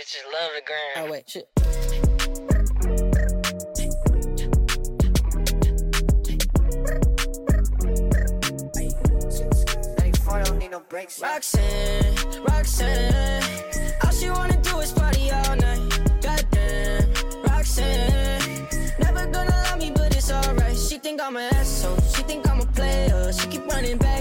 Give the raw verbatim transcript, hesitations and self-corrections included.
Bitches love the gram. Oh, wait, shit. Roxanne, Roxanne, all she wanna do is party all night. Goddamn, Roxanne, never gonna love me, but it's alright. She think I'm an asshole, she think I'm a player. She keep running back